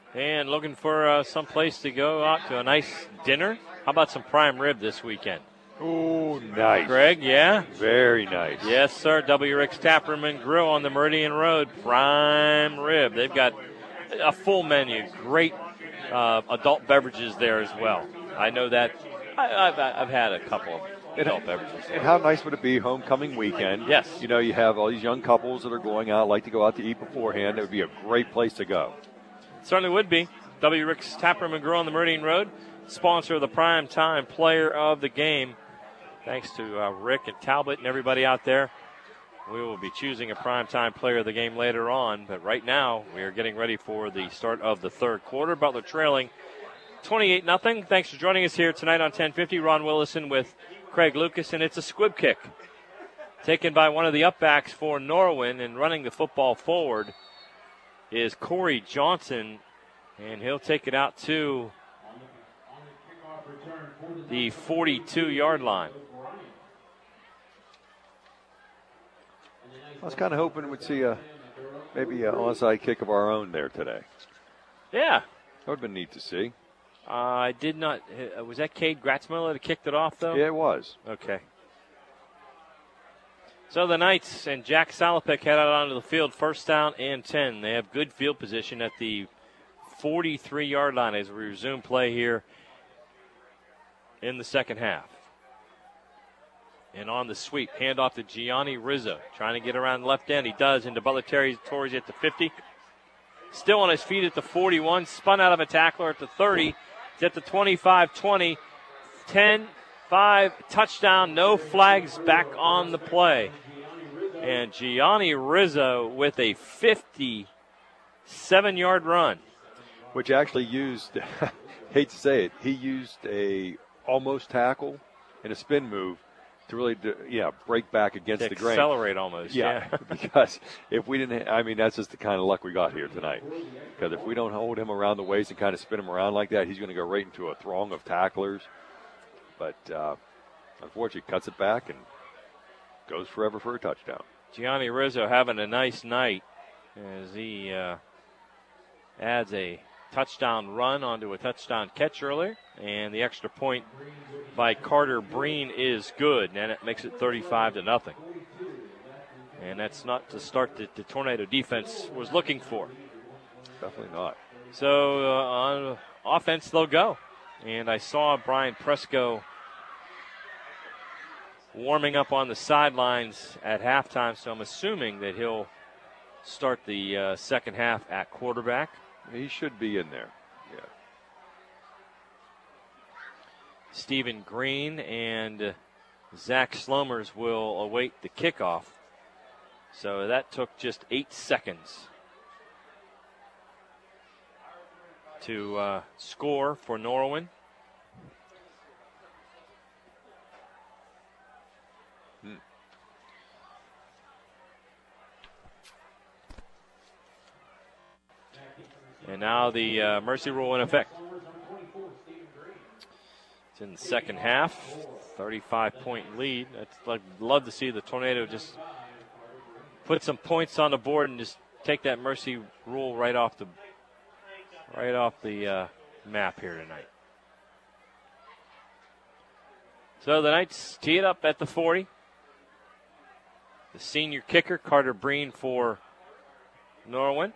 And looking for some place to go out to a nice dinner? How about some prime rib this weekend? Oh, nice. Greg, yeah? Very nice. Yes, sir. W. Rick's Taproom and Grill on the Meridian Road. Prime rib. They've got a full menu. Great adult beverages there as well. I know that. I've had a couple of adult beverages. And how nice would it be homecoming weekend? Yes. You know, you have all these young couples that are going out, like to go out to eat beforehand. It would be a great place to go. Certainly would be. W. Rick's Taproom and Grill on the Meridian Road, sponsor of the Prime Time Player of the Game. Thanks to Rick and Talbot and everybody out there. We will be choosing a primetime player of the game later on, but right now we are getting ready for the start of the third quarter. Butler trailing 28-0. Thanks for joining us here tonight on 1050. Ron Willison with Craig Lucas, and it's a squib kick taken by one of the upbacks for Norwin, and running the football forward is Corey Johnson, and he'll take it out to the 42-yard line. I was kind of hoping we'd see maybe an onside kick of our own there today. Yeah. That would have been neat to see. I did not. Was that Cade Gratzmiller that kicked it off, though? Yeah, it was. Okay. So the Knights and Jack Salopek head out onto the field, first down and 10. They have good field position at the 43-yard line as we resume play here in the second half. And on the sweep, handoff to Gianni Rizzo, trying to get around the left end. He does into Butler Torres at the 50. Still on his feet at the 41, spun out of a tackler at the 30. He's at the 25-20, 10-5, touchdown, no flags back on the play. And Gianni Rizzo with a 57-yard run. Which actually used, hate to say it, he used a almost tackle and a spin move to really, break back against the grain. Accelerate almost, yeah. Because if we didn't, that's just the kind of luck we got here tonight. Because if we don't hold him around the waist and kind of spin him around like that, he's going to go right into a throng of tacklers. But unfortunately, cuts it back and goes forever for a touchdown. Gianni Rizzo having a nice night as he adds a touchdown run onto a touchdown catch earlier, and the extra point by Carter Breen is good, and it makes it 35-0. And that's not the start that the Tornado defense was looking for. Definitely not. So on offense, they'll go. And I saw Brian Presko warming up on the sidelines at halftime, so I'm assuming that he'll start the second half at quarterback. He should be in there, yeah. Stephen Green and Zach Slomers will await the kickoff. So that took just 8 seconds to score for Norwin. And now the mercy rule in effect. It's in the second half, 35-point lead. I'd love to see the Tornado just put some points on the board and just take that mercy rule right off the map here tonight. So the Knights tee it up at the 40. The senior kicker, Carter Breen for Norwin.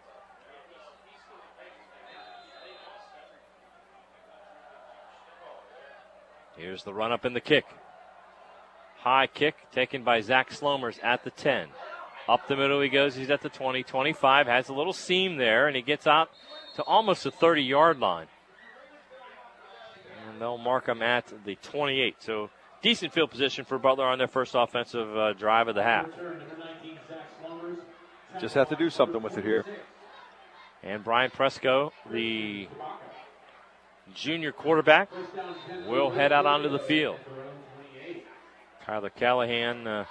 Here's the run up and the kick. High kick taken by Zach Slomers at the 10. Up the middle he goes. He's at the 20, 25. Has a little seam there, and he gets out to almost the 30-yard line. And they'll mark him at the 28. So decent field position for Butler on their first offensive drive of the half. Just have to do something with it here. And Brian Presko, the junior quarterback, will head out onto the field. Tyler Callahan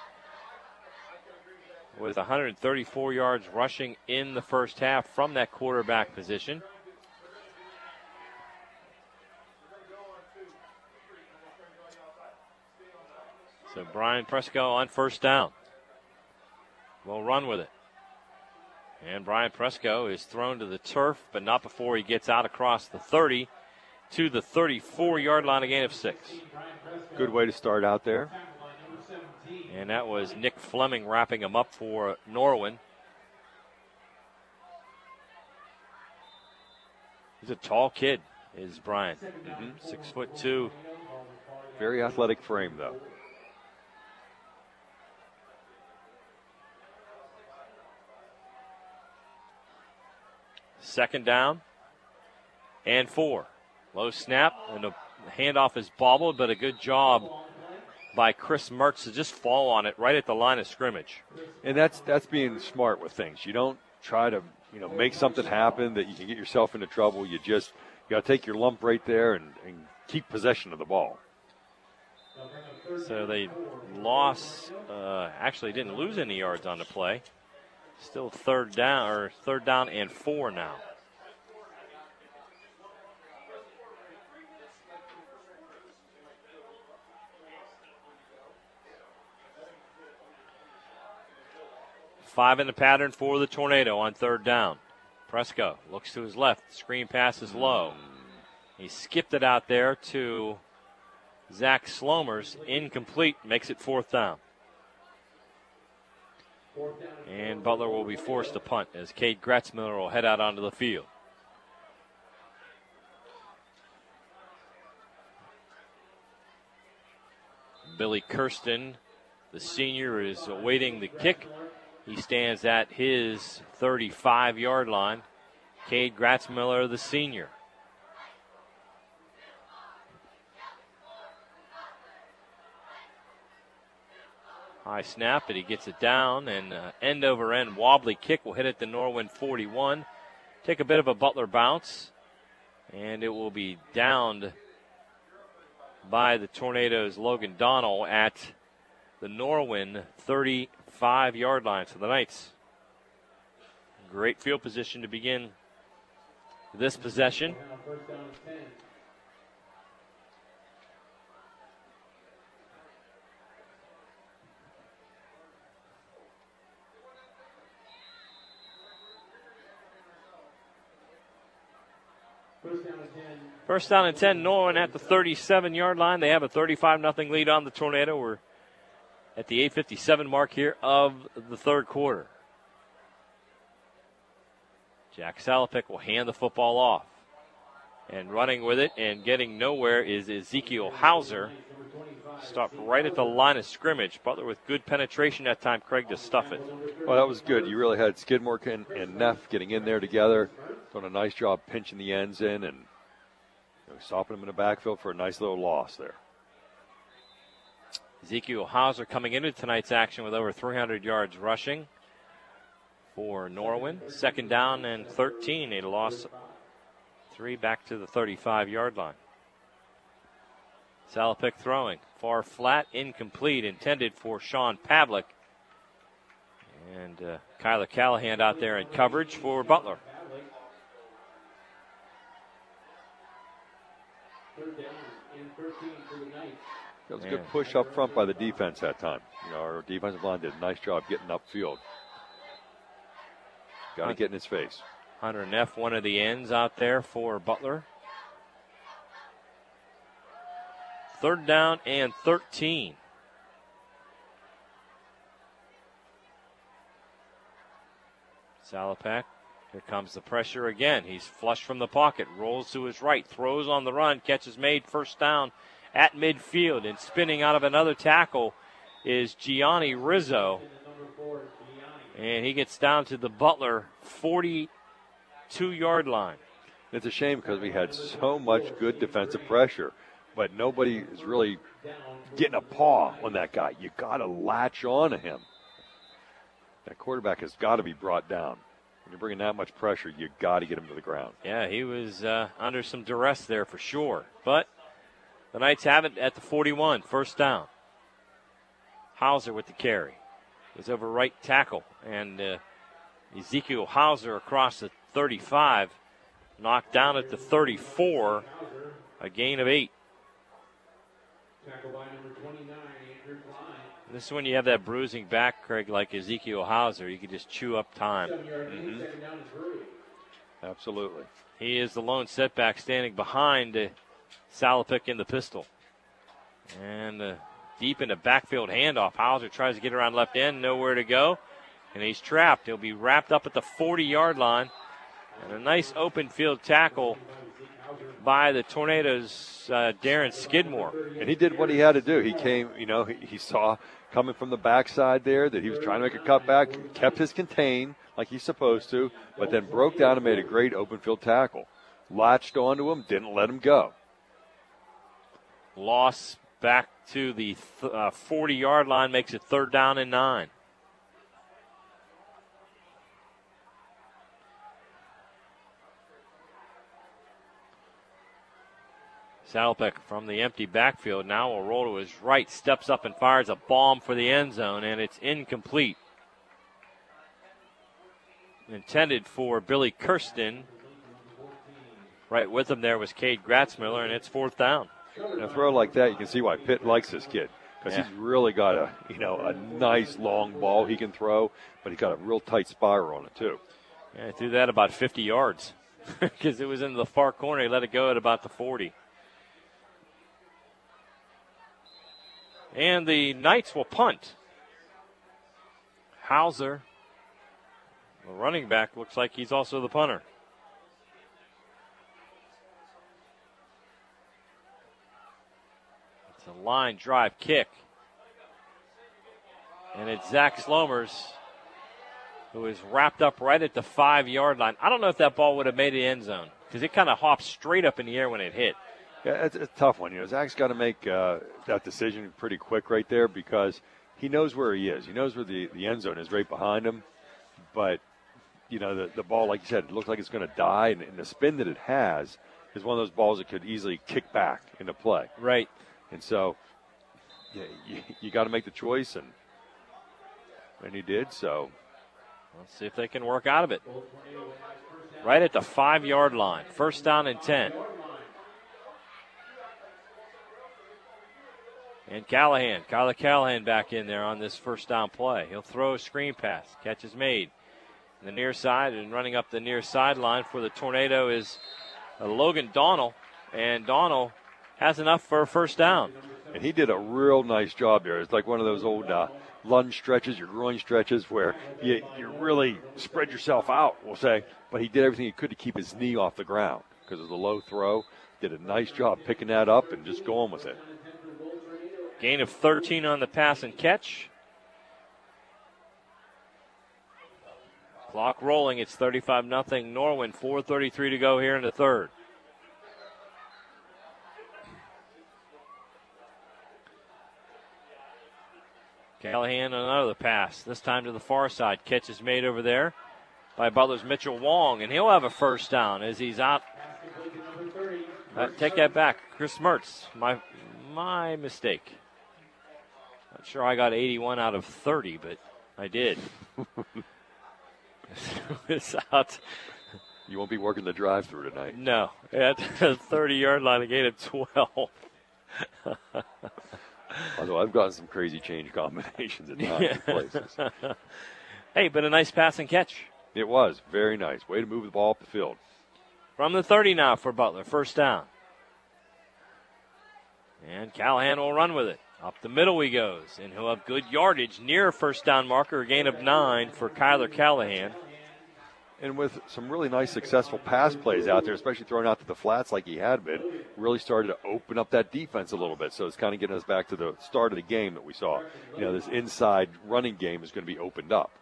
with 134 yards rushing in the first half from that quarterback position. So Brian Presko on first down. We'll run with it. And Brian Presco is thrown to the turf, but not before he gets out across the 30 to the 34-yard line, a gain of 6. Good way to start out there. And that was Nick Fleming wrapping him up for Norwin. He's a tall kid, is Brian. 6'2". Very athletic frame, though. Second down and 4. Low snap, and the handoff is bobbled, but a good job by Chris Mertz to just fall on it right at the line of scrimmage. And that's being smart with things. You don't try to make something happen that you can get yourself into trouble. You got to take your lump right there and keep possession of the ball. So they lost, actually didn't lose any yards on the play. Still third down and 4 now. Five in the pattern for the Tornado on third down. Presco looks to his left. Screen pass is low. He skipped it out there to Zach Slomers. Incomplete. Makes it fourth down. And Butler will be forced to punt as Cade Gratzmiller will head out onto the field. Billy Kirsten, the senior, is awaiting the kick. He stands at his 35-yard line. Cade Gratzmiller, the senior. High snap, but he gets it down, and end-over-end wobbly kick will hit at the Norwin 41. Take a bit of a Butler bounce, and it will be downed by the Tornadoes' Logan Donnell at the Norwin 35-yard line. So the Knights, great field position to begin this possession. First down and 10, Norwin at the 37-yard line. They have a 35-0 lead on the Tornado. We're at the 8:57 mark here of the third quarter. Jack Salopek will hand the football off. And running with it and getting nowhere is Ezekiel Hauser. Stopped right at the line of scrimmage. Butler with good penetration that time, Craig, to stuff it. Well, that was good. You really had Skidmore and Neff getting in there together. Doing a nice job pinching the ends in and stopping them in the backfield for a nice little loss there. Ezekiel Hauser coming into tonight's action with over 300 yards rushing for Norwin. Second down and 13. A loss 3 back to the 35-yard line. Salopek throwing. Far flat, incomplete, intended for Sean Pavlik. And Kyler Callahan out there in coverage for Butler. That was a good push up front by the defense that time. Our defensive line did a nice job getting upfield. Got to get in his face. Hunter Neff, one of the ends out there for Butler. Third down and 13. Salopek, here comes the pressure again. He's flushed from the pocket, rolls to his right, throws on the run, catch is made, first down at midfield, and spinning out of another tackle is Gianni Rizzo. And he gets down to the Butler 42-yard line. It's a shame because we had so much good defensive pressure, but nobody is really getting a paw on that guy. You got to latch on to him. That quarterback has got to be brought down. When you're bringing that much pressure, you got to get him to the ground. Yeah, he was under some duress there for sure. But the Knights have it at the 41, first down. Hauser with the carry. He's over right tackle, and Ezekiel Hauser across the 35, knocked down at the 34, a gain of 8. This is when you have that bruising back, Craig, like Ezekiel Hauser. You can just chew up time. Mm-hmm. Absolutely. He is the lone setback standing behind Salopek in the pistol. And deep in a backfield handoff. Hauser tries to get around left end, nowhere to go. And he's trapped. He'll be wrapped up at the 40-yard line. And a nice open field tackle by the Tornadoes' Darren Skidmore. And he did what he had to do. He came, he saw coming from the backside there that he was trying to make a cutback, kept his contain like he's supposed to, but then broke down and made a great open field tackle. Latched onto him, didn't let him go. Loss back to the 40-yard line makes it 3rd down and 9. Salopek from the empty backfield now will roll to his right, steps up and fires a bomb for the end zone, and it's incomplete. Intended for Billy Kirsten. Right with him there was Cade Gratzmiller, and it's 4th down. And a throw like that, you can see why Pitt likes this kid, because he's really got a nice long ball he can throw, but he's got a real tight spiral on it too. Yeah, he threw that about 50 yards because it was in the far corner. He let it go at about the 40. And the Knights will punt. Hauser, the running back, looks like he's also the punter. It's a line drive kick. And it's Zach Slomers, who is wrapped up right at the 5-yard line. I don't know if that ball would have made the end zone because it kind of hopped straight up in the air when it hit. Yeah, it's a tough one. Zach's got to make that decision pretty quick right there because he knows where he is. He knows where the end zone is right behind him. But, the ball, like you said, it looks like it's going to die. And the spin that it has is one of those balls that could easily kick back into play. Right. And so, you got to make the choice, and he did. So let's see if they can work out of it. Right at the 5-yard line. 1st down and 10. And Kyler Callahan back in there on this 1st down play. He'll throw a screen pass. Catch is made. The near side and running up the near sideline for the Tornado is Logan Donnell. And Donnell has enough for a 1st down. And he did a real nice job there. It's like one of those old lunge stretches, your groin stretches, where you really spread yourself out, we'll say. But he did everything he could to keep his knee off the ground because it was a low throw. Did a nice job picking that up and just going with it. Gain of 13 on the pass and catch. Clock rolling. It's 35-0 Norwin. 4:33 to go here in the 3rd. Callahan on another pass. This time to the far side. Catch is made over there by Butler's Mitchell Wong, and he'll have a 1st down as he's out. Take that back. Chris Mertz. My mistake. Not sure I got 81 out of 30, but I did. It's out. You won't be working the drive-through tonight. No. At the 30-yard line, a gain of 12. Although I've gotten some crazy change combinations at times in places. Hey, but a nice pass and catch. It was. Very nice. Way to move the ball up the field. From the 30 now for Butler. 1st down. And Callahan will run with it. Up the middle he goes, and he'll have good yardage near a 1st down marker, a gain of 9 for Kyler Callahan. And with some really nice successful pass plays out there, especially throwing out to the flats like he had been, really started to open up that defense a little bit. So it's kind of getting us back to the start of the game that we saw. This inside running game is going to be opened up.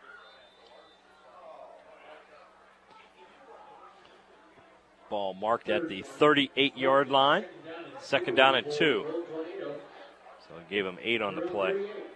Ball marked at the 38-yard line. 2nd down and 2. So it gave him 8 on the play.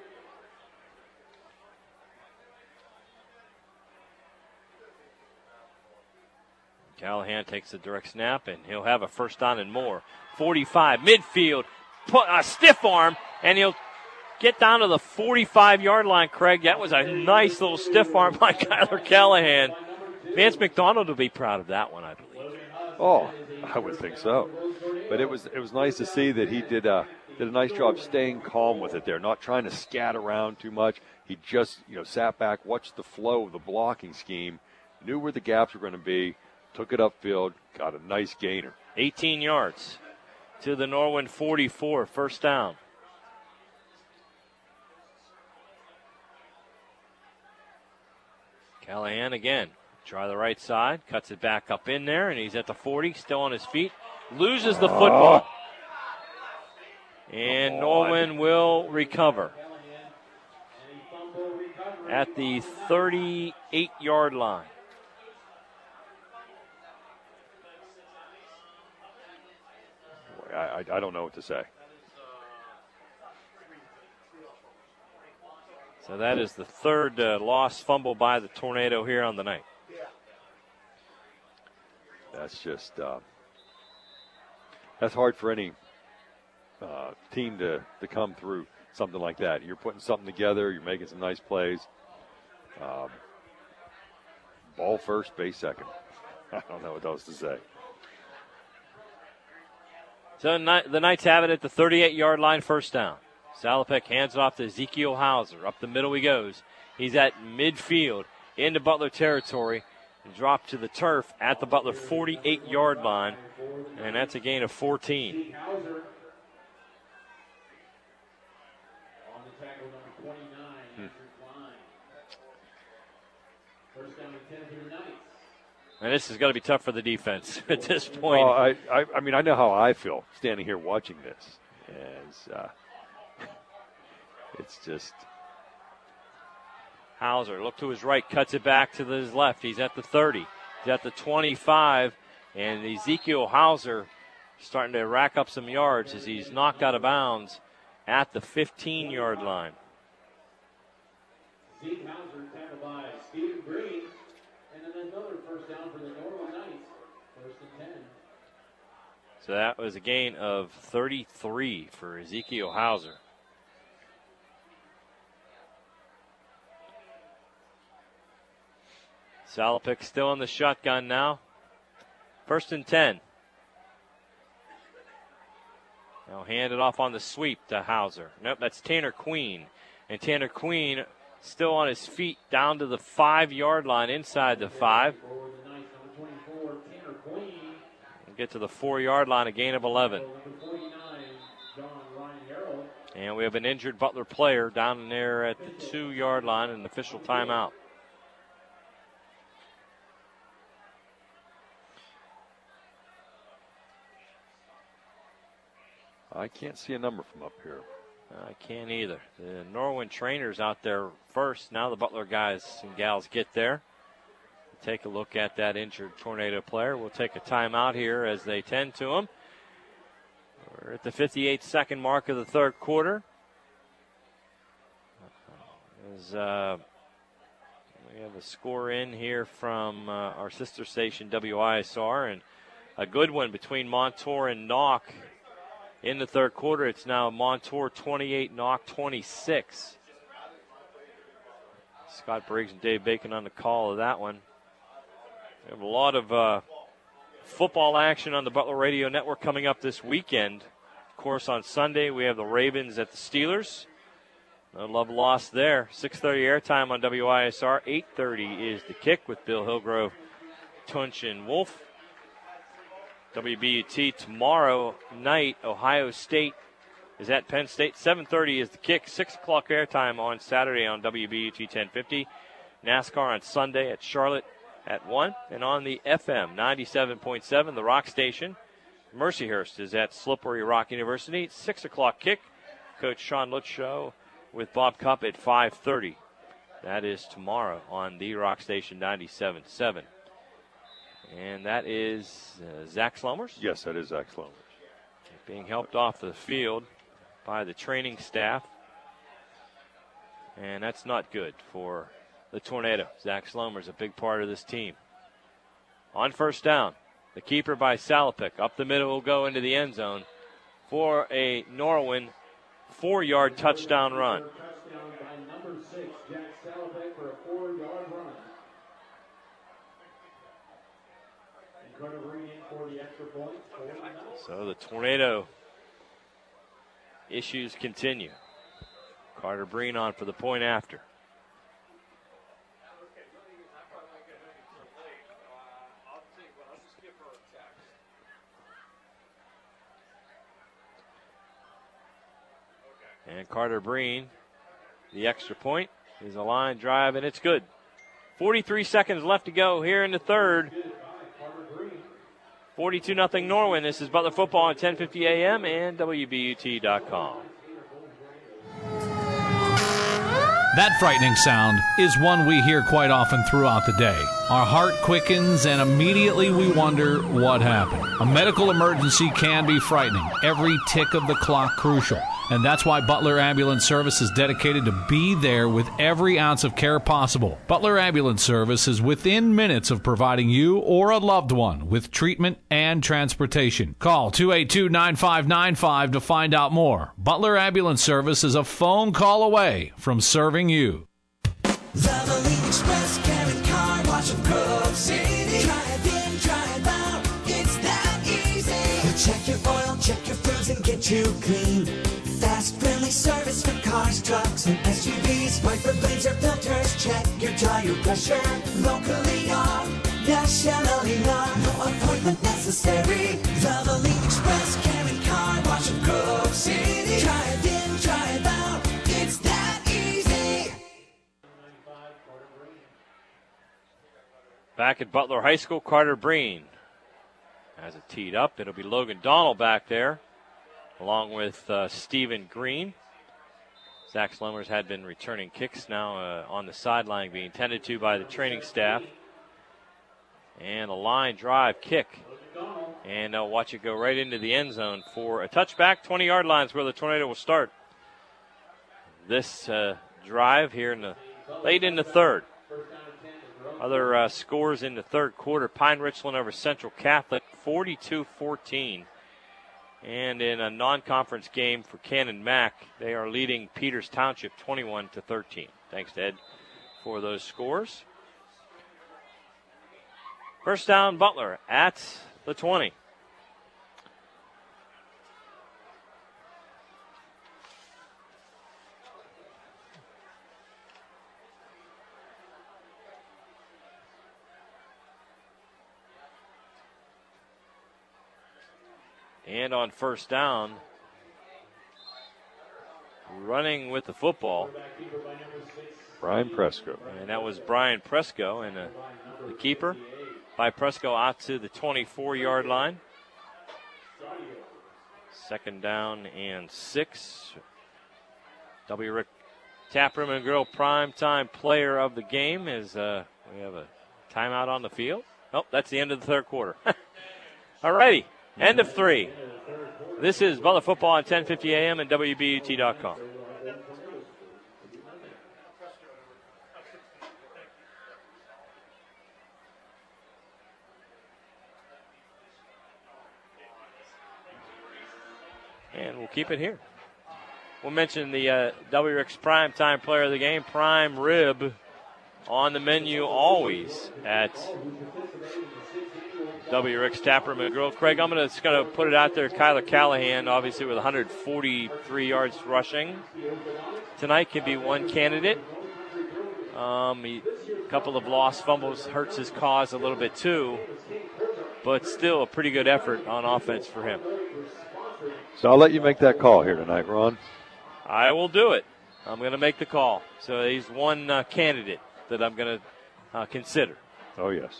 Callahan takes the direct snap, and he'll have a 1st down and more. 45, midfield, put a stiff arm, and he'll get down to the 45-yard line, Craig. That was a nice little stiff arm by Kyler Callahan. Vance McDonald will be proud of that one, I believe. Oh, I would think so. But it was nice to see that he did that did a nice job staying calm with it there, not trying to scat around too much. He just, sat back, watched the flow of the blocking scheme, knew where the gaps were going to be, took it upfield, got a nice gainer. 18 yards to the Norwin 44, first down. Callahan again. Try the right side, cuts it back up in there, and he's at the 40, still on his feet. Loses the football. And Norwin will recover at the 38-yard line. I don't know what to say. So that is the third lost fumble by the Tornado here on the night. That's just that's hard for any team to come through something like that. You're putting something together. You're making some nice plays. Ball first, base second. I don't know what else to say. So the Knights have it at the 38-yard line, first down. Salopek hands it off to Ezekiel Hauser. Up the middle he goes. He's at midfield into Butler territory. And dropped to the turf at the Butler 48-yard line. And that's a gain of 14. And this is going to be tough for the defense at this point. Well, I mean, I know how I feel standing here watching this. It's just... Hauser, look to his right, cuts it back to his left. He's at the 30. He's at the 25. And Ezekiel Hauser starting to rack up some yards as he's knocked out of bounds at the 15-yard line. Zeke Hauser tackled by Stephen Green. And then another first down for the Norwin Knights. First and 10. So that was a gain of 33 for Ezekiel Hauser. Salopek still in the shotgun now. First and 10. Now hand it off on the sweep to Hauser. Nope, that's Tanner Queen. And Tanner Queen still on his feet down to the 5-yard line, inside the 5. We'll get to the 4-yard line, a gain of 11. And we have an injured Butler player down there at the 2-yard line, an official timeout. I can't see a number from up here. I can't either. The Norwin trainers out there first. Now the Butler guys and gals get there. Take a look at that injured Tornado player. We'll take a timeout here as they tend to him. We're at the 58-second mark of the third quarter. We have a score in here from our sister station WISR, and a good one between Montour and Knock. In the third quarter, it's now Montour 28, Knock 26. Scott Briggs and Dave Bacon on the call of that one. We have a lot of football action on the Butler Radio Network coming up this weekend. Of course, on Sunday, we have the Ravens at the Steelers. No love lost there. 6:30 airtime on WISR. 8:30 is the kick with Bill Hillgrove, Tunch, and Wolf. WBUT tomorrow night, Ohio State is at Penn State. 7:30 is the kick. 6 o'clock airtime on Saturday on WBUT 1050. NASCAR on Sunday at Charlotte at 1. And on the FM 97.7, the Rock Station, Mercyhurst is at Slippery Rock University. 6 o'clock kick. Coach Sean Lutz Show with Bob Cupp at 5:30. That is tomorrow on the Rock Station 97.7. And that is Zach Slummers? Yes, that is Zach Slummers. Being helped off the field by the training staff. And that's not good for the Tornado. Zach Slummers, a big part of this team. On first down, the keeper by Salopek. Up the middle will go into the end zone for a Norwin 4-yard touchdown run. Touchdown by number 6, Jack Salopek, for a 4-yard run. For the extra point, so the Tornado issues continue. Carter Breen on for the point after. And Carter Breen, the extra point, is a line drive, and it's good. 43 seconds left to go here in the third. 42-0 Norwin. This is Butler football on 1050 AM and WBUT.com. That frightening sound is one we hear quite often throughout the day. Our heart quickens and immediately we wonder what happened. A medical emergency can be frightening. Every tick of the clock crucial. And that's why Butler Ambulance Service is dedicated to be there with every ounce of care possible. Butler Ambulance Service is within minutes of providing you or a loved one with treatment and transportation. Call 282-9595 to find out more. Butler Ambulance Service is a phone call away from serving you. Leveling Express, carry car wash in Grove City. Drive in, drive out, it's that easy. We'll check your oil, check your fluids, and get you clean. Fast, friendly service for cars, trucks, and SUVs. Wiper blades or filters, check your tire pressure. Locally owned, nationally known. No appointment necessary. Leveling Express, carry car wash in Grove City. Drive in, drive out, it's that easy. Back at Butler High School, Carter Breen has it teed up. It'll be Logan Donald back there, along with Stephen Green. Zach Slummers had been returning kicks, now on the sideline being tended to by the training staff. And a line drive kick. And watch it go right into the end zone for a touchback. 20-yard line is where the Tornado will start this drive here late in the third. Other scores in the third quarter: Pine Richland over Central Catholic, 42-14. And in a non-conference game for Cannon Mac, they are leading Peters Township 21-13. Thanks to Ed for those scores. First down, Butler at the 20. And on first down, running with the football, Brian Presco. And that was Brian Presco, and the keeper by Presco out to the 24-yard line. Second down and 6. W. Rick Taproom and Grill primetime player of the game is we have a timeout on the field. Oh, that's the end of the third quarter. All righty. End of 3. This is Butler football on 1050 AM and WBUT.com. And we'll keep it here. We'll mention the WRIX primetime player of the game, prime rib, on the menu always at WRIX Taproom and Grill. Craig, I'm just going to put it out there. Kyler Callahan, obviously with 143 yards rushing tonight, can be one candidate. A couple of lost fumbles hurts his cause a little bit too, but still a pretty good effort on offense for him. So I'll let you make that call here tonight, Ron. I will do it. I'm going to make the call. So he's one candidate that I'm going to consider. Oh, yes.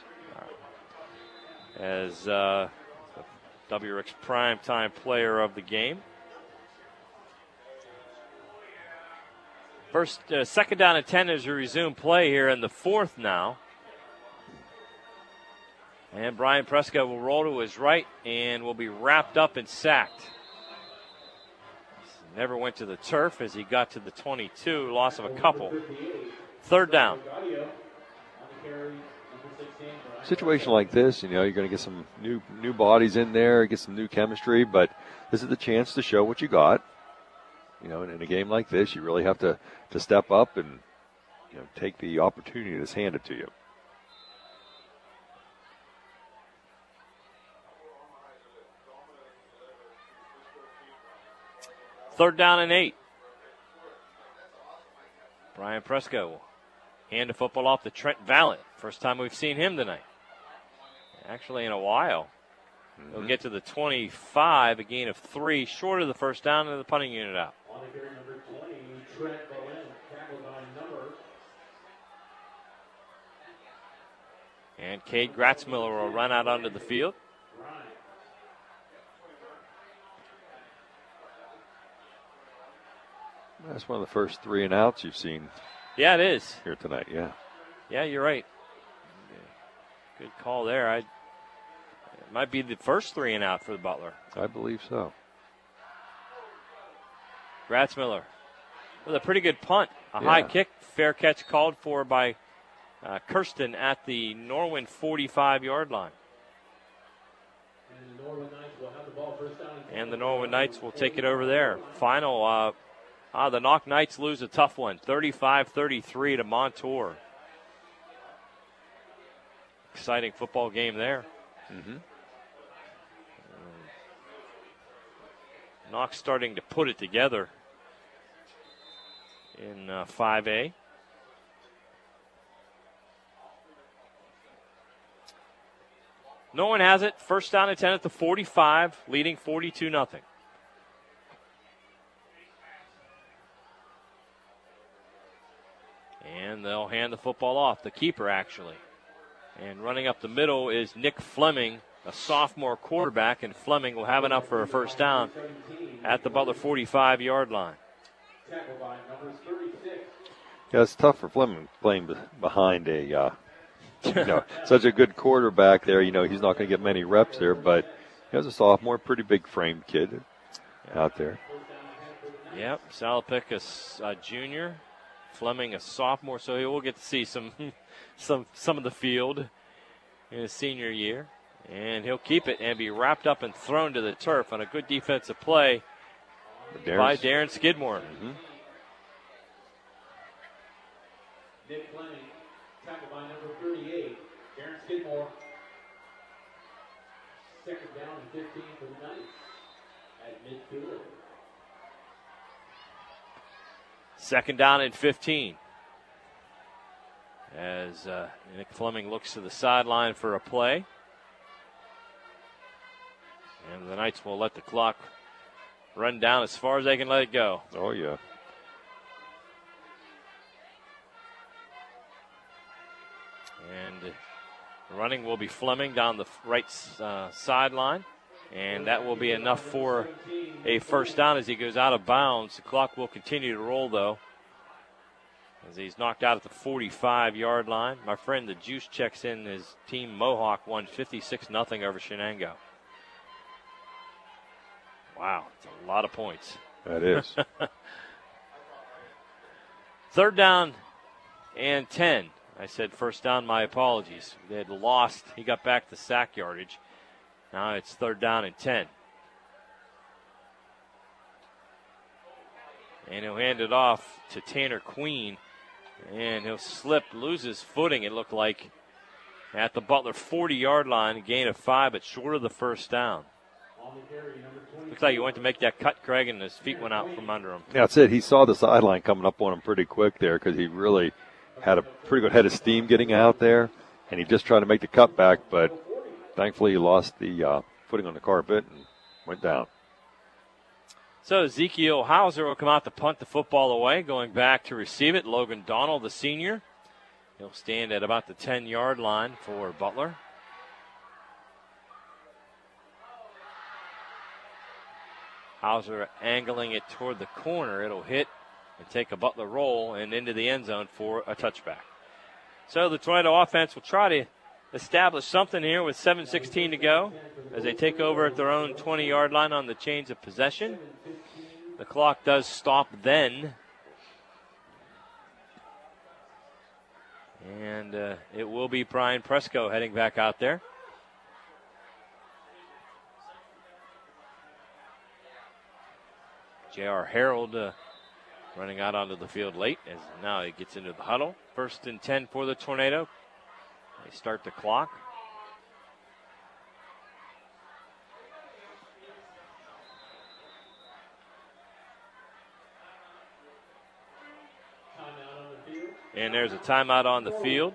As WRIX primetime player of the game. Second down and 10 as we resume play here in the fourth now. And Brian Prescott will roll to his right and will be wrapped up and sacked. Never went to the turf as he got to the 22, loss of a couple. Third down. Situation like this, you're going to get some new bodies in there, get some new chemistry, but this is the chance to show what you got. In a game like this, you really have to step up and take the opportunity that's handed to you. 3rd down and 8. Brian Presco will hand the football off to Trent Vallett. First time we've seen him tonight. Actually, in a while. He'll get to the 25, a gain of 3, short of the first down, and the punting unit out. On the carry, number 20, Trent Bowen, tackled by number. And Cade Gratzmiller will run out onto the field. That's one of the first 3 and outs you've seen. Yeah, it is. Here tonight, yeah. Yeah, you're right. Good call there. It might be the first 3 and out for the Butler. I believe so. Gratzmiller with a pretty good punt. A high kick. Fair catch called for by Kirsten at the Norwin 45-yard line. And the Norwood Knights will have the ball first down. And the Norwood Knights will take it over there. Final, the Knock Knights lose a tough one, 35-33 to Montour. Exciting football game there. Mm-hmm. Knox starting to put it together in 5A. No one has it. First down and 10 at the 45, leading 42-0. And they'll hand the football off. The keeper, actually. And running up the middle is Nick Fleming, a sophomore quarterback, and Fleming will have enough for a first down at the Butler 45-yard line. Tackled by number 36. Yeah, it's tough for Fleming playing behind a such a good quarterback there. He's not going to get many reps there, but he has a sophomore, pretty big framed kid out there. Yep, Salopek a junior, Fleming a sophomore, so he will get to see some of the field in his senior year. And he'll keep it and be wrapped up and thrown to the turf on a good defensive play by Darren Skidmore. Mm-hmm. Nick Fleming, tackled by number 38, Darren Skidmore. 2nd down and 15 for the Knights at midfield. 2nd down and 15. As Nick Fleming looks to the sideline for a play. And the Knights will let the clock run down as far as they can let it go. Oh, yeah. And the running will be Fleming down the right sideline. And that will be enough for a first down as he goes out of bounds. The clock will continue to roll, though, as he's knocked out at the 45-yard line. My friend, the Juice, checks in. His team, Mohawk, won 56-0 over Shenango. Wow, it's a lot of points. That is. 3rd down and 10. I said first down, my apologies. They had lost. He got back the sack yardage. Now it's 3rd down and 10. And he'll hand it off to Tanner Queen. And he'll lose his footing, it looked like, at the Butler 40-yard line. A gain of 5, but short of the first down. Looks like he went to make that cut, Craig, and his feet went out from under him. Yeah, that's it. He saw the sideline coming up on him pretty quick there because he really had a pretty good head of steam getting out there, and he just tried to make the cutback, but thankfully he lost the footing on the carpet and went down. So Ezekiel Hauser will come out to punt the football away, going back to receive it. Logan Donald, the senior. He'll stand at about the 10-yard line for Butler. Hauser angling it toward the corner. It'll hit and take a Butler roll and into the end zone for a touchback. So the Tornado offense will try to establish something here with 7:16 to go as they take over at their own 20-yard line on the chains of possession. The clock does stop then. And it will be Brian Presco heading back out there. J.R. Harold running out onto the field late as now he gets into the huddle. 1st and 10 for the Tornado. They start the clock. And there's a timeout on the field.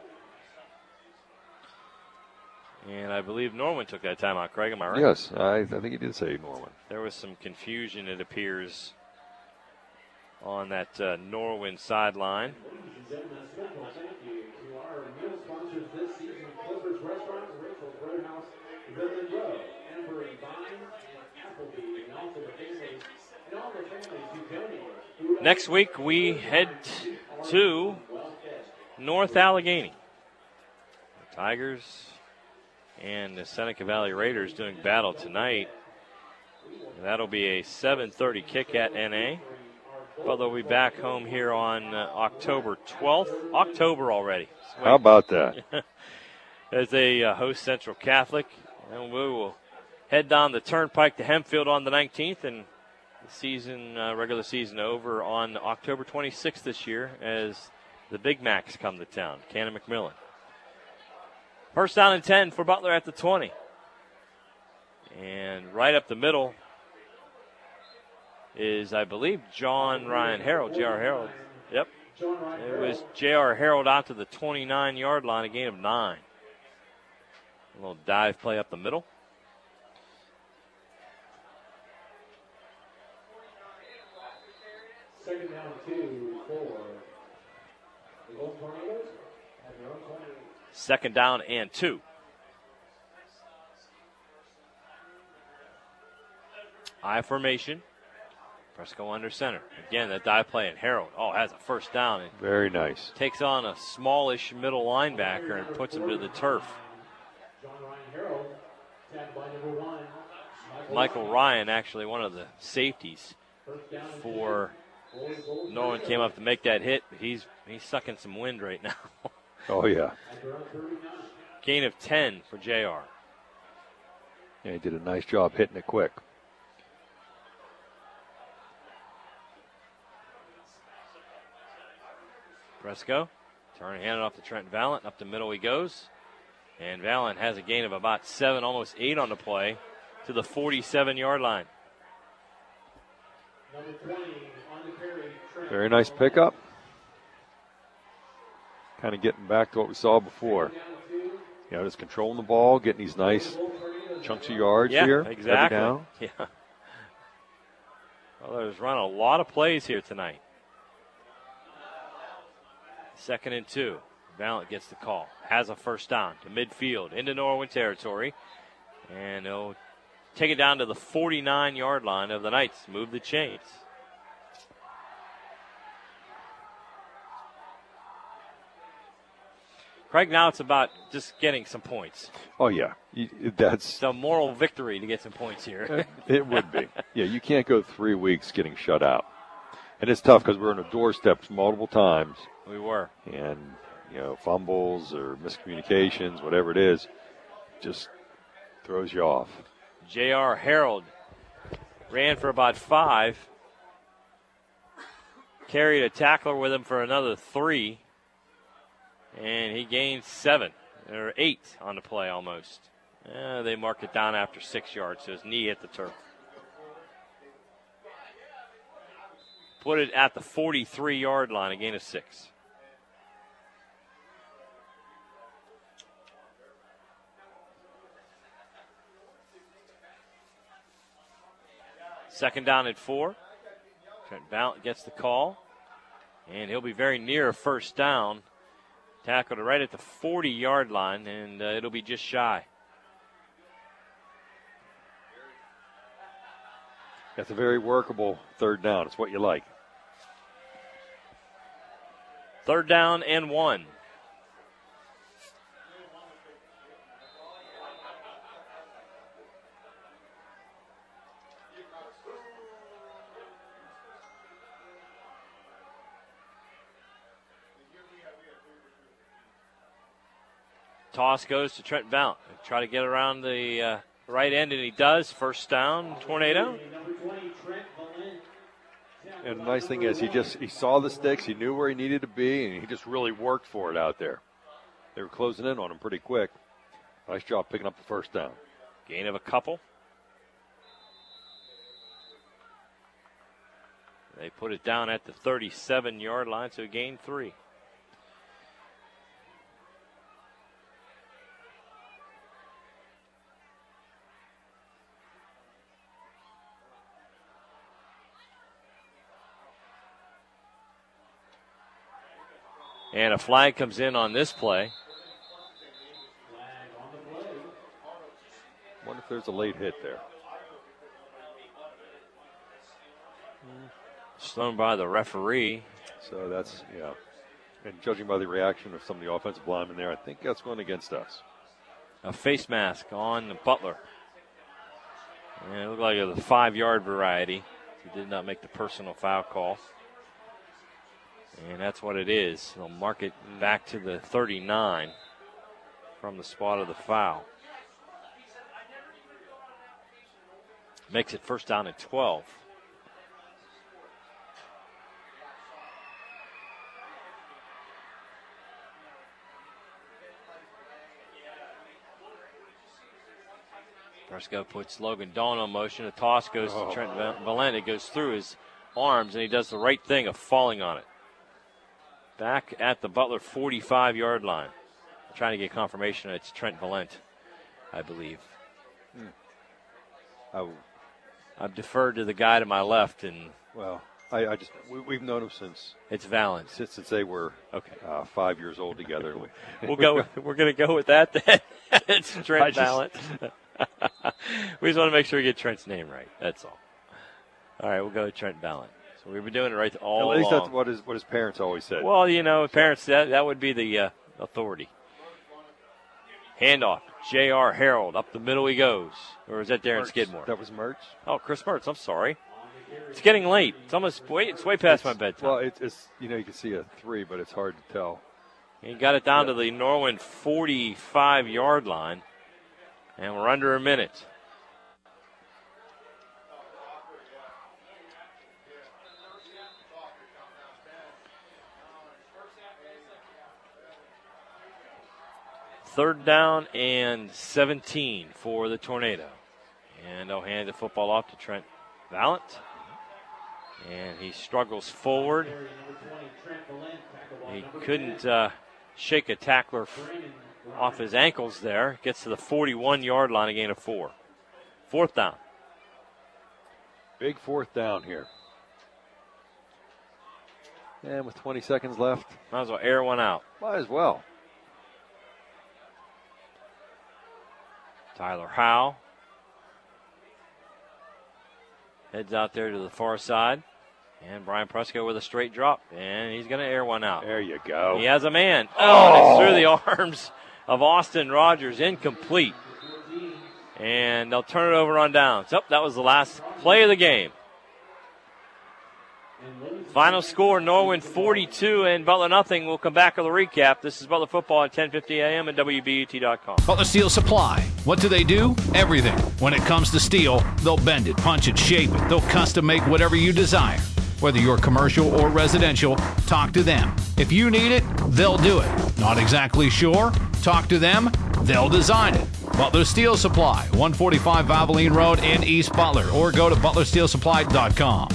And I believe Norman took that timeout, Craig. Am I right? Yes, I think he did say Norman. There was some confusion, it appears, on that Norwin sideline. Ladies and gentlemen, a special thank you to our meal sponsors this season, Clifford's Restaurant, Rachel's Roadhouse, Woodland Road, Amber and Vine, and Applebee, and also the families, and all the families who donated. Next week, we head to North Allegheny. The Tigers and the Seneca Valley Raiders doing battle tonight. That'll be a 7:30 kick at NA. But they'll be back home here on October 12th. October already. How about that? As they host Central Catholic. And we will head down the Turnpike to Hempfield on the 19th. And the season, regular season over on October 26th this year as the Big Macs come to town. Cannon McMillan. First down and 10 for Butler at the 20. And right up the middle is, I believe, John Ryan Harold, J.R. Harold. Yep. It was J.R. Harold out to the 29-yard line, a gain of 9. A little dive play up the middle. Second down 2 for the Gold Tornadoes at their own 28. Second down and 2. I formation. Presco under center. Again, that dive play, and Harold, has a first down. And Very nice. takes on a smallish middle linebacker and puts him to the turf. John Ryan Harold, tagged by number 1. Michael Ryan, actually one of the safeties First down and for 10 for the Gold Norman, came up to make that hit, but he's sucking some wind right now. Oh, yeah. at their own 39. Gain of 10 for JR. Yeah, he did a nice job hitting it quick. Presco, turn hand it off to Trent Valent. Up the middle he goes. And Valent has a gain of about 7, almost 8 on the play to the 47-yard line. Number 20 on the carry. Trent. Very nice pickup. Kind of getting back to what we saw before. Down 2. Just controlling the ball, getting these nice chunks of yards here. Every exactly. down. Yeah. Well, there's run a lot of plays here tonight. Second and 2. Valent gets the call. Has a first down to midfield into Norwin territory. And he'll take it down to the 49-yard line of the Knights. Move the chains. Craig, now it's about just getting some points. Oh, yeah. That's It's a moral victory to get some points here. It would be. Yeah, you can't go 3 weeks getting shut out. And it's tough because we're on the doorsteps multiple times. We were. And, fumbles or miscommunications, whatever it is, just throws you off. J.R. Harold ran for about 5. Carried a tackler with him for another 3. And he gained 7 or 8 on the play almost. They marked it down after 6 yards, so his knee hit the turf. Put it at the 43-yard line, a gain of 6. Second down at 4. Trent Valent gets the call, and he'll be very near a first down. Tackled right at the 40-yard line, and it'll be just shy. That's a very workable third down. It's what you like. Third down and 1. Toss goes to Trent Valent. Try to get around the right end, and he does. First down, Tornado. Number 20, Trent Valent. And the nice thing is he saw the sticks, he knew where he needed to be, and he just really worked for it out there. They were closing in on him pretty quick. Nice job picking up the first down. Gain of a couple. They put it down at the 37-yard line, so gain 3. And a flag comes in on this play. Wonder if there's a late hit there. Thrown by the referee. So that's, yeah. And judging by the reaction of some of the offensive linemen there, I think that's going against us. A face mask on Butler. And it looked like it was a 5-yard variety. He did not make the personal foul call. And that's what it is. They'll mark it back to the 39 from the spot of the foul. Makes it first down at 12. Briscoe puts Logan Dawn on motion. A toss goes to Trent Valent. It goes through his arms, and he does the right thing of falling on it. Back at the Butler 45-yard line. I'm trying to get confirmation it's Trent Valent, I believe. I've deferred to the guy to my left, and well, we've known him since it's Valent. Since they were 5 years old together. We're going to go with that then. It's Trent Valent. We just want to make sure we get Trent's name right. That's all. All right, we'll go with Trent Valent. So we've been doing it right all along. At least that's what his parents always said. Well, you know, parents, that would be the authority. Handoff. J.R. Harold. Up the middle he goes. Or is that Darren Skidmore? That was Mertz. Oh, Chris Mertz. I'm sorry. It's getting late. It's way past my bedtime. Well, it's you can see a 3, but it's hard to tell. He got it down to the Norwin 45-yard line. And we're under a minute. Third down and 17 for the Tornado. And they'll hand the football off to Trent Valent. And he struggles forward. He couldn't shake a tackler off his ankles there. Gets to the 41-yard line, a gain of 4. Fourth down. Big fourth down here. And with 20 seconds left. Might as well air one out. Might as well. Tyler Howe heads out there to the far side. And Brian Presko with a straight drop. And he's going to air one out. There you go. He has a man. And it's through the arms of Austin Rogers. Incomplete. And they'll turn it over on downs. Oh, that was the last play of the game. Final score, Norwin 42 and Butler nothing. We'll come back with a recap. This is Butler football at 10:50 a.m. and WBUT.com. Butler Steel Supply. What do? Everything. When it comes to steel, they'll bend it, punch it, shape it. They'll custom make whatever you desire. Whether you're commercial or residential, talk to them. If you need it, they'll do it. Not exactly sure? Talk to them. They'll design it. Butler Steel Supply, 145 Valvoline Road in East Butler, or go to butlersteelsupply.com.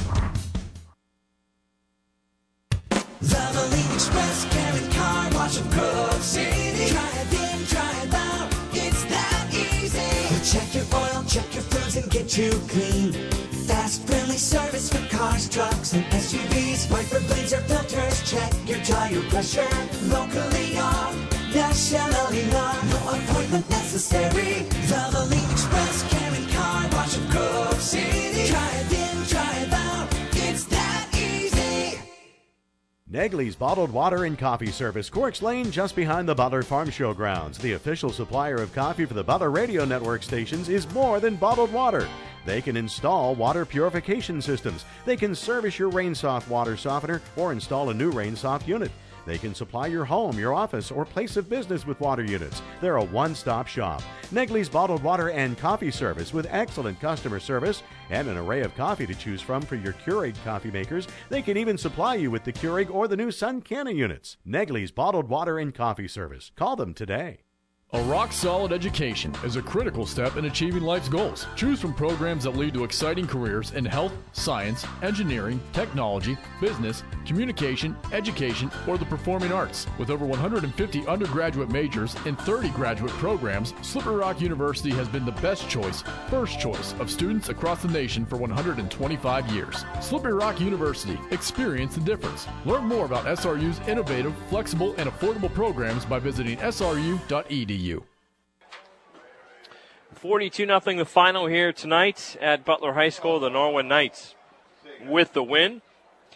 Valvoline Express, Karen Car Wash of Grove City. Drive in, drive out, it's that easy. Check your oil, check your fluids, and get you clean. Fast, friendly service for cars, trucks, and SUVs. Wiper blades or filters, check your tire pressure. Locally owned, nationally known. No appointment necessary. Valvoline Express, Karen Car Wash of Grove City. Drive in, drive out, it's that easy. Negley's Bottled Water and Coffee Service, Corks Lane, just behind the Butler Farm Show grounds. The official supplier of coffee for the Butler Radio Network stations is more than bottled water. They can install water purification systems. They can service your RainSoft water softener or install a new RainSoft unit. They can supply your home, your office, or place of business with water units. They're a one-stop shop. Negley's Bottled Water and Coffee Service with excellent customer service and an array of coffee to choose from for your Keurig coffee makers. They can even supply you with the Keurig or the new Sun Canna units. Negley's Bottled Water and Coffee Service. Call them today. A rock-solid education is a critical step in achieving life's goals. Choose from programs that lead to exciting careers in health, science, engineering, technology, business, communication, education, or the performing arts. With over 150 undergraduate majors and 30 graduate programs, Slippery Rock University has been the best choice, first choice of students across the nation for 125 years. Slippery Rock University. Experience the difference. Learn more about SRU's innovative, flexible, and affordable programs by visiting sru.edu. 42-0 the final here tonight at Butler High School. The Norwin Knights with the win,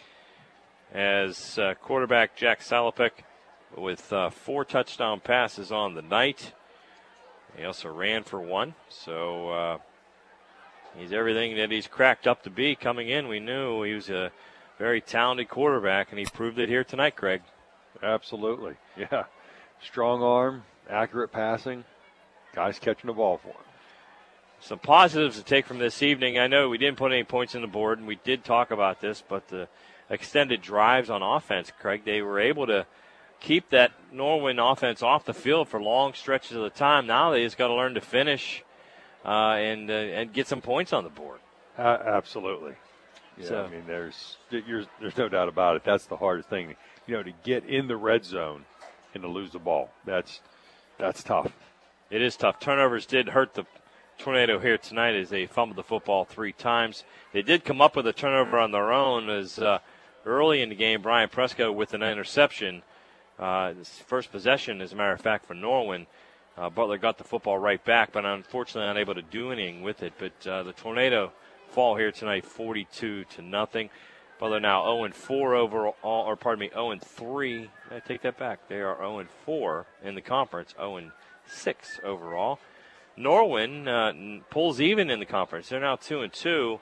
as quarterback Jack Salopek with 4 touchdown passes on the night. He also ran for 1, so he's everything that he's cracked up to be coming in. We knew he was a very talented quarterback, and he proved it here tonight, Craig. Absolutely, yeah. Strong arm, accurate passing, guys catching the ball for him. Some positives to take from this evening. I know we didn't put any points on the board, and we did talk about this, but the extended drives on offense, Craig, they were able to keep that Norwin offense off the field for long stretches of the time. Now they just got to learn to finish and get some points on the board. Absolutely. Yeah, so, I mean, there's no doubt about it. That's the hardest thing, to get in the red zone and to lose the ball. That's tough. It is tough. Turnovers did hurt the Tornado here tonight as they fumbled the football 3 times. They did come up with a turnover on their own as early in the game, Brian Presco with an interception. His first possession, as a matter of fact, for Norwin. Butler got the football right back, but unfortunately unable to do anything with it. But the Tornado fall here tonight 42-0. Butler now 0-4 overall, 0-3. I take that back. They are 0-4 in the conference, 0-6 overall. Norwin pulls even in the conference. They're now 2-2,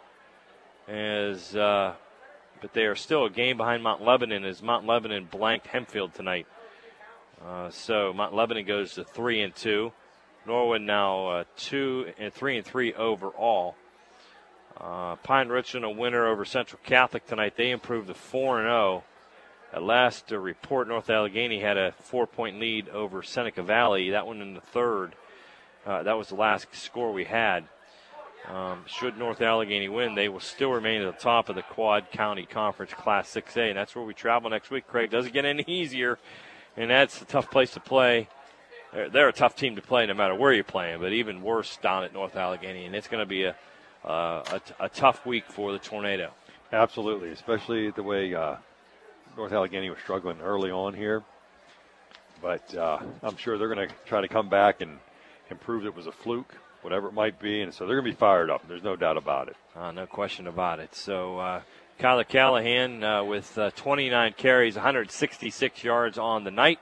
but they are still a game behind Mount Lebanon as Mount Lebanon blanked Hempfield tonight. So Mount Lebanon goes to 3-2. Norwin now 3-3 overall. Pine Richland a winner over Central Catholic tonight. They improved to 4-0. At last report, North Allegheny had a 4-point lead over Seneca Valley. That one in the third. That was the last score we had. Should North Allegheny win, they will still remain at the top of the Quad County Conference Class 6A, and that's where we travel next week, Craig. Doesn't get any easier, and that's a tough place to play. They're a tough team to play no matter where you're playing, but even worse down at North Allegheny, and it's going to be a tough week for the Tornado. Absolutely, especially the way North Allegheny was struggling early on here. But I'm sure they're going to try to come back and prove it was a fluke, whatever it might be, and so they're going to be fired up. There's no doubt about it. No question about it. So Kyler Callahan with 29 carries, 166 yards on the night,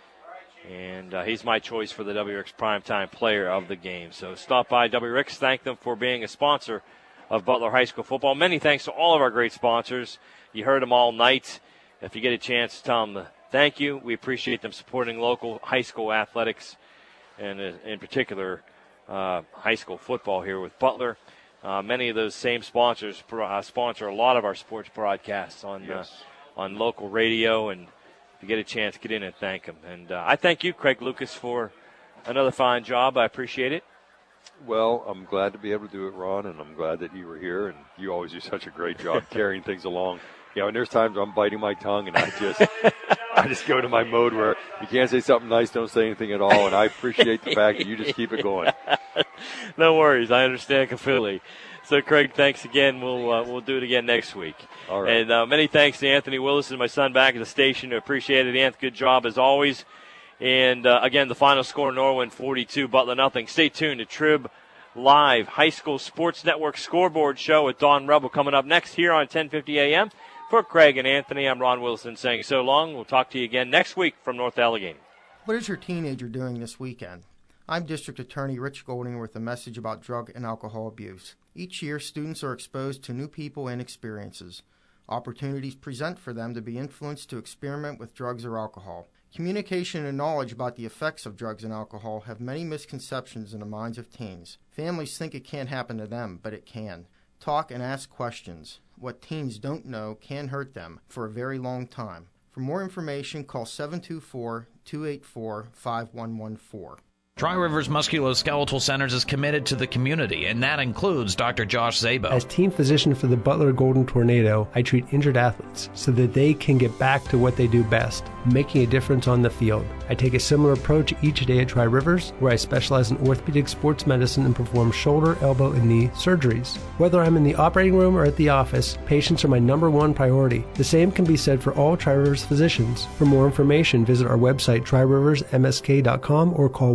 and he's my choice for the WRX Primetime Player of the Game. So stop by WRX. Thank them for being a sponsor of Butler High School football. Many thanks to all of our great sponsors. You heard them all night. If you get a chance, tell them thank you. We appreciate them supporting local high school athletics, and in particular high school football here with Butler. Many of those same sponsors sponsor a lot of our sports broadcasts on local radio, and if you get a chance, get in and thank them. And I thank you, Craig Lucas, for another fine job. I appreciate it. Well, I'm glad to be able to do it, Ron, and I'm glad that you were here, and you always do such a great job carrying things along. And there's times I'm biting my tongue, and I just go to my mode where you can't say something nice, don't say anything at all, and I appreciate the fact that you just keep it going. No worries. I understand completely. So, Craig, thanks again. We'll do it again next week. All right. And many thanks to Anthony Willis and my son back at the station. Appreciate it, Anthony. Good job as always. And, again, the final score, Norwin 42, Butler nothing. Stay tuned to Trib Live High School Sports Network Scoreboard Show with Dawn Rebel coming up next here on 1050 a.m. For Craig and Anthony, I'm Ron Wilson saying so long. We'll talk to you again next week from North Allegheny. What is your teenager doing this weekend? I'm District Attorney Rich Goldinger with a message about drug and alcohol abuse. Each year, students are exposed to new people and experiences. Opportunities present for them to be influenced to experiment with drugs or alcohol. Communication and knowledge about the effects of drugs and alcohol have many misconceptions in the minds of teens. Families think it can't happen to them, but it can. Talk and ask questions. What teens don't know can hurt them for a very long time. For more information, call 724-284-5114. Tri-Rivers Musculoskeletal Centers is committed to the community, and that includes Dr. Josh Zabo. As team physician for the Butler Golden Tornado, I treat injured athletes so that they can get back to what they do best, making a difference on the field. I take a similar approach each day at Tri-Rivers, where I specialize in orthopedic sports medicine and perform shoulder, elbow, and knee surgeries. Whether I'm in the operating room or at the office, patients are my number one priority. The same can be said for all Tri-Rivers physicians. For more information, visit our website, tririversmsk.com, or call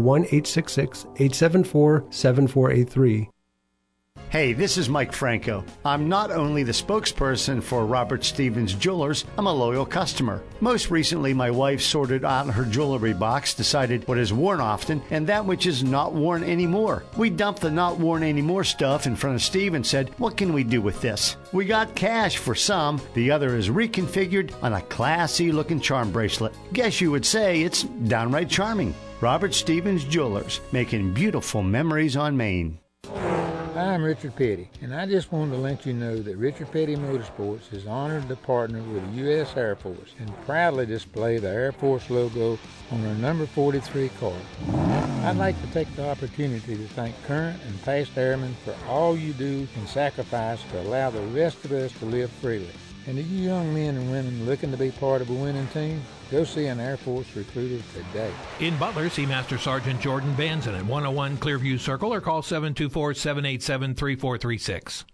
1-866-874-7483. Hey, this is Mike Franco. I'm not only the spokesperson for Robert Stevens Jewelers, I'm a loyal customer. Most recently, my wife sorted out her jewelry box, decided what is worn often and that which is not worn anymore. We dumped the not worn anymore stuff in front of Steve and said, what can we do with this? We got cash for some. The other is reconfigured on a classy looking charm bracelet. Guess you would say it's downright charming. Robert Stevens Jewelers, making beautiful memories on Main. I'm Richard Petty, and I just wanted to let you know that Richard Petty Motorsports is honored to partner with the U.S. Air Force and proudly display the Air Force logo on our number 43 car. I'd like to take the opportunity to thank current and past airmen for all you do and sacrifice to allow the rest of us to live freely. And to you young men and women looking to be part of a winning team, go see an Air Force recruiter today. In Butler, see Master Sergeant Jordan Banzan at 101 Clearview Circle or call 724-787-3436.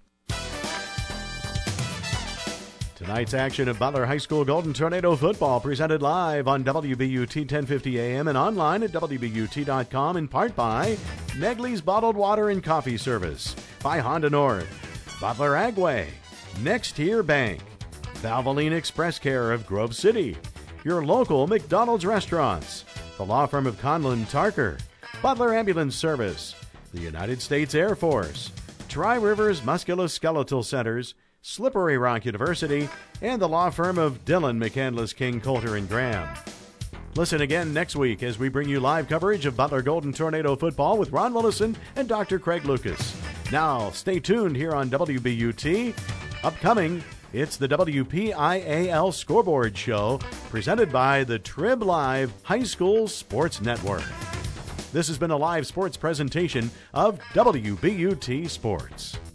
Tonight's action of Butler High School Golden Tornado football presented live on WBUT 1050 AM and online at WBUT.com, in part by Negley's Bottled Water and Coffee Service, by Honda North, Butler Agway, Next Tier Bank, Valvoline Express Care of Grove City, your local McDonald's restaurants, the law firm of Conlon Tarker, Butler Ambulance Service, the United States Air Force, Tri-Rivers Musculoskeletal Centers, Slippery Rock University, and the law firm of Dillon, McCandless, King, Coulter, and Graham. Listen again next week as we bring you live coverage of Butler Golden Tornado football with Ron Willison and Dr. Craig Lucas. Now, stay tuned here on WBUT. Upcoming, it's the WPIAL Scoreboard Show, presented by the Trib Live High School Sports Network. This has been a live sports presentation of WBUT Sports.